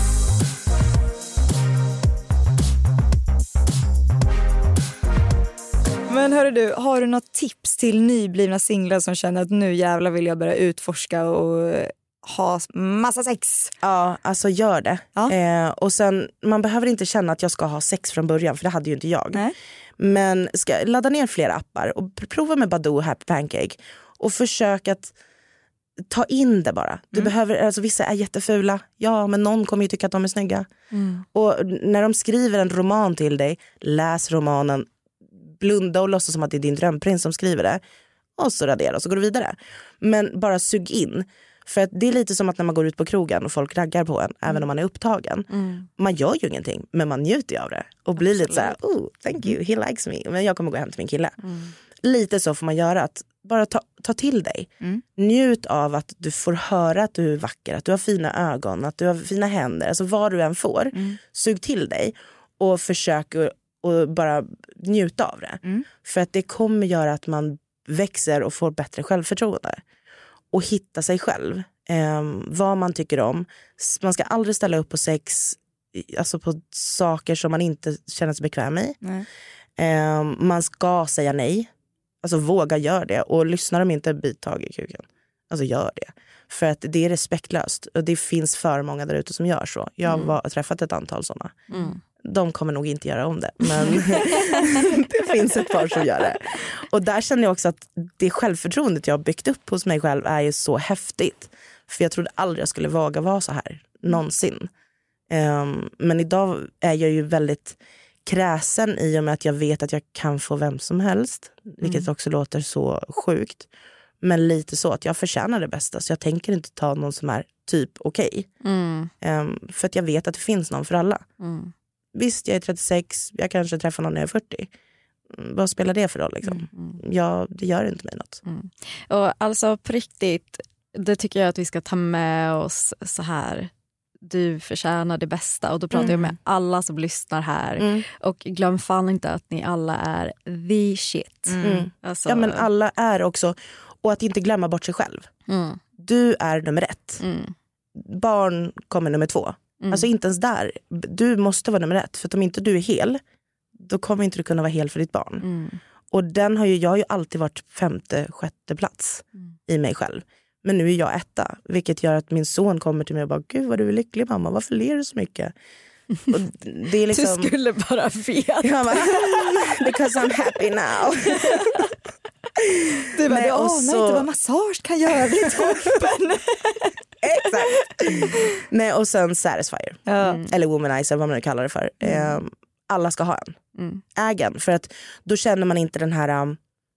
Men hörru du, har du något tips till nyblivna singlar som känner att nu jävlar vill jag börja utforska och ha massa sex? Ja, alltså gör det. Ja. Och sen, man behöver inte känna att jag ska ha sex från början, för det hade ju inte jag. Nej. Men ska ladda ner flera appar och prova med Badoo och Happy Pancake. Och försök att ta in det bara. Du behöver, alltså vissa är jättefula. Ja, men någon kommer ju tycka att de är snygga. Och när de skriver en roman till dig, läs romanen. Blunda och låtsas som att det är din drömprins som skriver det. Och så radera och så går du vidare. Men bara sug in. För att det är lite som att när man går ut på krogen och folk raggar på en, även om man är upptagen. Man gör ju ingenting, men man njuter ju av det. Och blir lite så här, oh, thank you, he likes me. Men jag kommer gå hem till min kille. Lite så får man göra, att bara ta till dig. Njut av att du får höra att du är vacker, att du har fina ögon, att du har fina händer. Alltså vad du än får, sug till dig. Och försök och bara njuta av det. För att det kommer göra att man växer och får bättre självförtroende. Och hitta sig själv. Vad man tycker om. Man ska aldrig ställa upp på sex, alltså på saker som man inte känner sig bekväm i. Man ska säga nej. Alltså våga göra det. Och lyssnar de inte, bit tag i kuken. Alltså gör det. För att det är respektlöst. Och det finns för många där ute som gör så. Jag har träffat ett antal sådana. De kommer nog inte göra om det. Men det finns ett par som gör det. Och där känner jag också att det självförtroendet jag har byggt upp hos mig själv är ju så häftigt. För jag trodde aldrig jag skulle våga vara så här. Någonsin. Men idag är jag ju väldigt kräsen i och med att jag vet att jag kan få vem som helst. Vilket också låter så sjukt. Men lite så att jag förtjänar det bästa. Så jag tänker inte ta någon som är typ okej. För att jag vet att det finns någon för alla. Visst, jag är 36. Jag kanske träffar någon när jag är 40. Vad spelar det för roll liksom? Ja, det gör inte mig något. Och alltså på riktigt, det tycker jag att vi ska ta med oss så här. Du förtjänar det bästa. Och då pratar jag med alla som lyssnar här. Och glöm fan inte att ni alla är the shit. Alltså... Ja, men alla är också. Och att inte glömma bort sig själv. Du är nummer 1. Barn kommer nummer 2. Alltså inte ens där. Du måste vara nummer 1. För att om inte du är hel, då kommer inte du kunna vara hel för ditt barn. Och jag har ju alltid varit 5:e, 6:e plats i mig själv. Men nu är jag 1:a. Vilket gör att min son kommer till mig och bara, gud vad du är lycklig mamma, varför ler du så mycket? Och det är liksom... Du skulle bara veta. Jag bara, because I'm happy now. Du bara, jag anar inte vad massage kan göra i toppen. Exakt. Nej, och sen Satisfyer. Eller Womanizer, vad man nu kallar det för. Alla ska ha en. Ägen. För att då känner man inte den här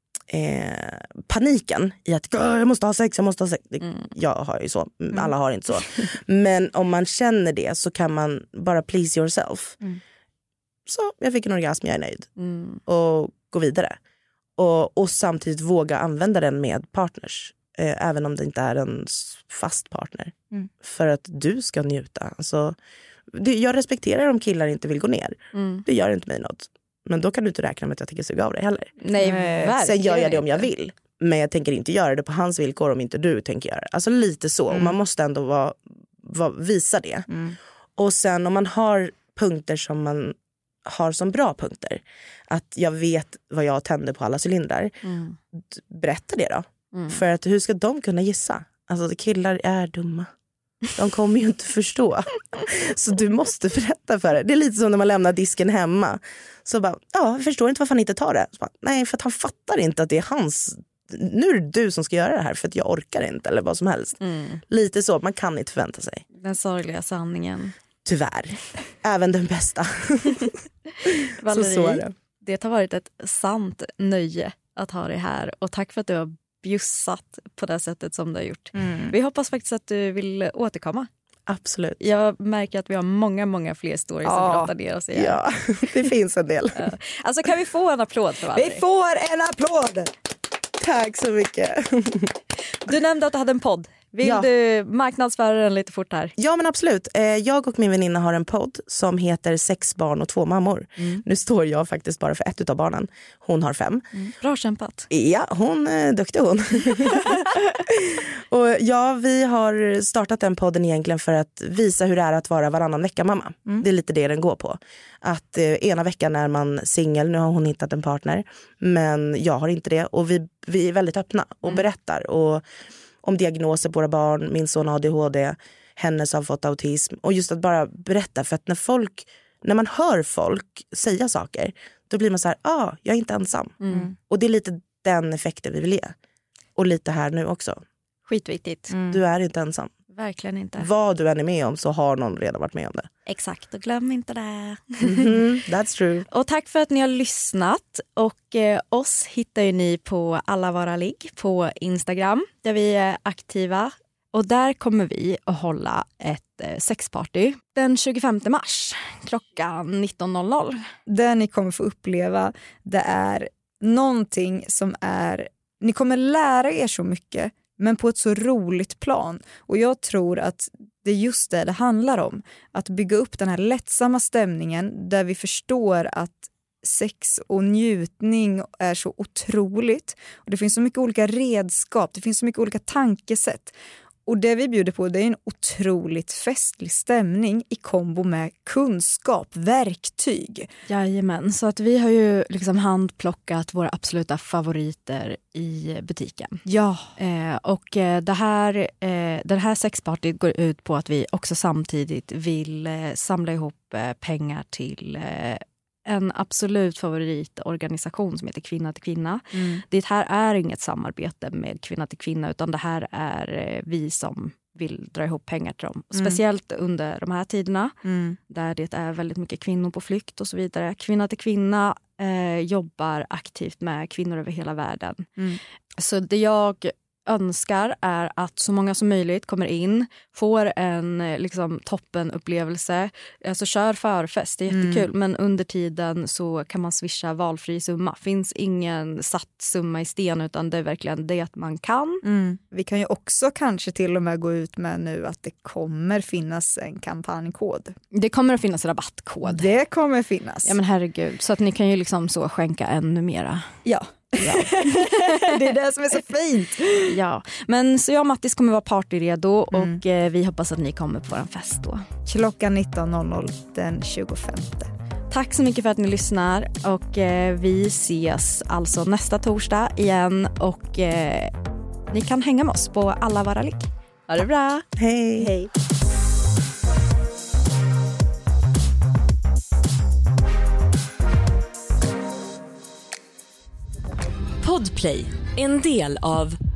paniken i att jag måste ha sex. Jag har ju så. Alla har inte så. Men om man känner det så kan man bara please yourself. Så jag fick en orgasm, jag är nöjd. Och gå vidare. Och samtidigt våga använda den med partners. Även om det inte är en fast partner. För att du ska njuta. Alltså, jag respekterar om killar inte vill gå ner. Det gör inte mig något. Men då kan du inte räkna med att jag tänker suga av dig heller. Nej, sen gör jag det om jag vill. Men jag tänker inte göra det på hans villkor om inte du tänker göra det. Alltså lite så. Och man måste ändå visa det. Och sen om man har punkter som man har som bra punkter. Att jag vet vad jag tänder på alla cylindrar. Berätta det då. För att hur ska de kunna gissa? Alltså killar är dumma. De kommer ju inte förstå. Så du måste berätta för det. Det är lite som när man lämnar disken hemma. Så bara, jag förstår inte varför han inte tar det. Så bara, nej, för att han fattar inte att det är hans... Nu är det du som ska göra det här för att jag orkar inte eller vad som helst. Lite så, man kan inte förvänta sig. Den sorgliga sanningen. Tyvärr. Även den bästa. Valerie, så är det. Det har varit ett sant nöje att ha dig här. Och tack för att du har bjussat på det sättet som du har gjort. Vi hoppas faktiskt att du vill återkomma. Absolut. Jag märker att vi har många fler stories som pratar ner oss igen. Ja, det finns en del. Alltså kan vi få en applåd för Valerie? Vi får en applåd! Tack så mycket. Du nämnde att du hade en podd. Vill du marknadsföra den lite fort här? Ja, men absolut. Jag och min väninna har en podd som heter 6 barn och 2 mammor. Nu står jag faktiskt bara för ett av barnen. Hon har 5. Bra kämpat. Ja, hon är duktig hon. Och ja, vi har startat den podden egentligen för att visa hur det är att vara varannan vecka mamma. Det är lite det den går på. Att ena veckan är man singel, nu har hon hittat en partner. Men jag har inte det. Och vi är väldigt öppna och berättar. Och om diagnoser på våra barn, min son har ADHD, hennes har fått autism. Och just att bara berätta, för att när man hör folk säga saker, då blir man så här, jag är inte ensam. Och det är lite den effekten vi vill ge. Och lite här nu också. Skitviktigt. Du är inte ensam. Verkligen inte. Vad du än är med om så har någon redan varit med om det. Exakt, och glöm inte det. That's true. Och tack för att ni har lyssnat. Och oss hittar ju ni på Alla Vara Ligg på Instagram, där vi är aktiva. Och där kommer vi att hålla ett sexparty den 25 mars klockan 19.00. Det ni kommer få uppleva, det är någonting som är... Ni kommer lära er så mycket, men på ett så roligt plan. Och jag tror att det är just det handlar om. Att bygga upp den här lättsamma stämningen där vi förstår att sex och njutning är så otroligt. Och det finns så mycket olika redskap, det finns så mycket olika tankesätt. Och det vi bjuder på, det är en otroligt festlig stämning i kombo med kunskap, verktyg. Jajamän, så att vi har ju liksom handplockat våra absoluta favoriter i butiken. Ja. Och den här sexpartyt går ut på att vi också samtidigt vill samla ihop pengar till en absolut favoritorganisation som heter Kvinna till kvinna. Det här är inget samarbete med Kvinna till kvinna, utan det här är vi som vill dra ihop pengar till dem. Speciellt under de här tiderna där det är väldigt mycket kvinnor på flykt och så vidare. Kvinna till kvinna jobbar aktivt med kvinnor över hela världen. Så det jag önskar är att så många som möjligt kommer in, får en liksom toppenupplevelse. Alltså kör förfest, det är jättekul, men under tiden så kan man swisha valfri summa. Finns ingen satt summa i sten, utan det är verkligen det att man kan. Vi kan ju också kanske till och med gå ut med nu att det kommer finnas en kampanjkod. Det kommer att finnas rabattkod. Det kommer finnas. Ja men herregud, så att ni kan ju liksom så skänka ännu mera. Ja. Det är det som är så fint. Ja, men så jag och Mattis kommer vara partyredo och vi hoppas att ni kommer på vår fest då. Klockan 19.00 den 25. Tack så mycket för att ni lyssnar och vi ses alltså nästa torsdag igen och ni kan hänga med oss på Alla Vara Ligg. Ha det bra. Hej. Hej. Podplay, en del av